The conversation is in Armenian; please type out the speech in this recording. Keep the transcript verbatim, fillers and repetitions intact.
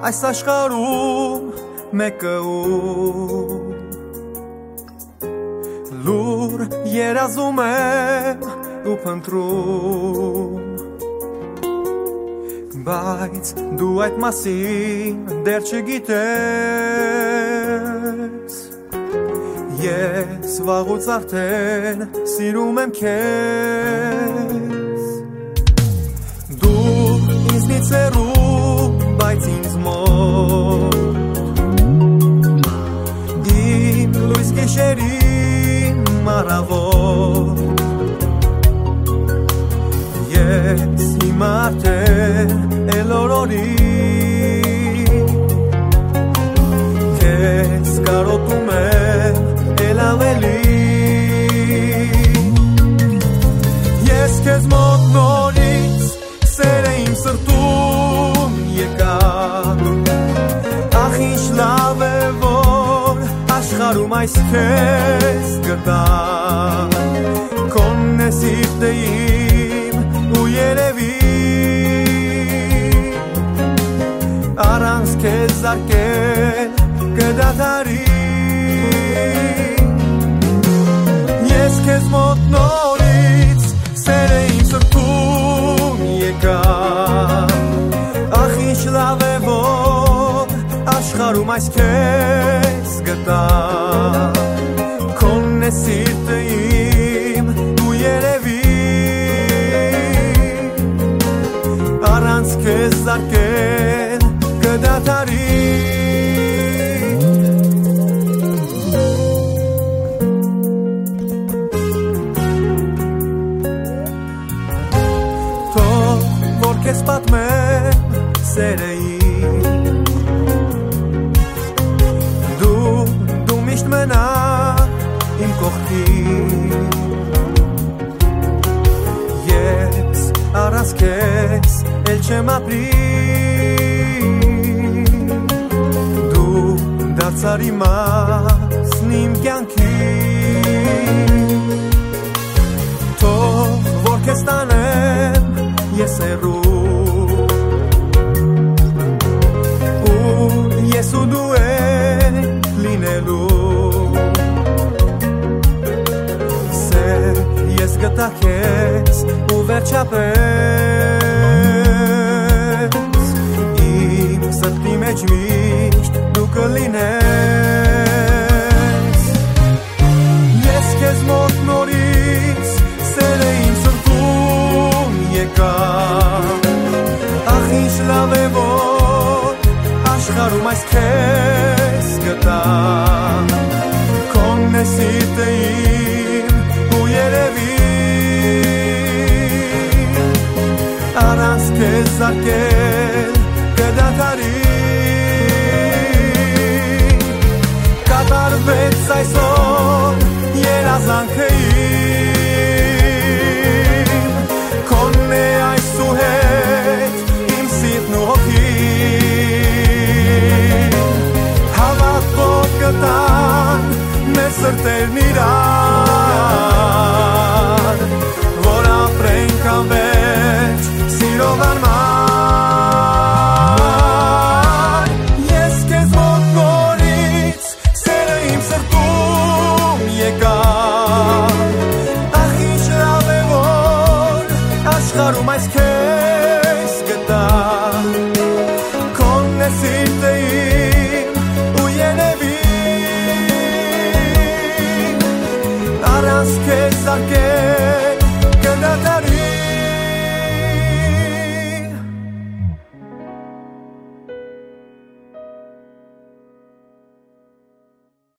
այս աշխարհում մեկը ու լուր երազում եմ ու փնտրում բայց դու այդ մասին դեռ չգիտես ես վաղուց արդեն սիրում եմ քեզ դու ինձնից հեռու բայց ինձ մոտ իմ լույս գիշերին մարավոր ես հիմա արդեն էլ օրորի քեզ կարոտում եմ էլ ավելի ես քեզ մոտ նորից սերը իմ սրտում եկա ախ ինչ լավ է որ աշխարհում այս քեզ գտա քոնն է սիրտը իմ ու երևի առանց քեզ զարկել կդադարի ես քեզ մոտ նորից սերը իմ սրտում եկա ախ ինչ լավ է որ աշխարհում այս քեզ գտա քոնն է սիրտը իմ ու երևի առանց քեզ զարկել կդադարի Քեզ պատմեմ սերը իմ Դու, դու միշտ մնա իմ կողքին Ես առանց քեզ էլ չեմ ապրի Դու դարձար իմաստ իմ կյանքի Թող որ քեզ տանեմ ես հեռու Ես ու դու ենք լինելու Սեր ես գտա քեզ ու վերջապես Իմ սրտի մեջ միշտ դու կլինես Ես քեզ մոտ նորից սերը իմ սրտում եկա Ախ ինչ լավ է որ աշխարհում այս քեզ գտա քոնն է սիրտը իմ ու երևի առանց քեզ զարկել կդադարի կատարվեց այսօր երազանքը իմ քոնն է այսուհետ իմ սիրտն ու հոգին Հավատով կտան մեր սրտերն իրար որ ապրենք անվերջ սիրով անմար Ես քեզ մոտ նորից սերը իմ սրտում եկա Ախ ինչ լավ է որ աշխարհում այս քեզ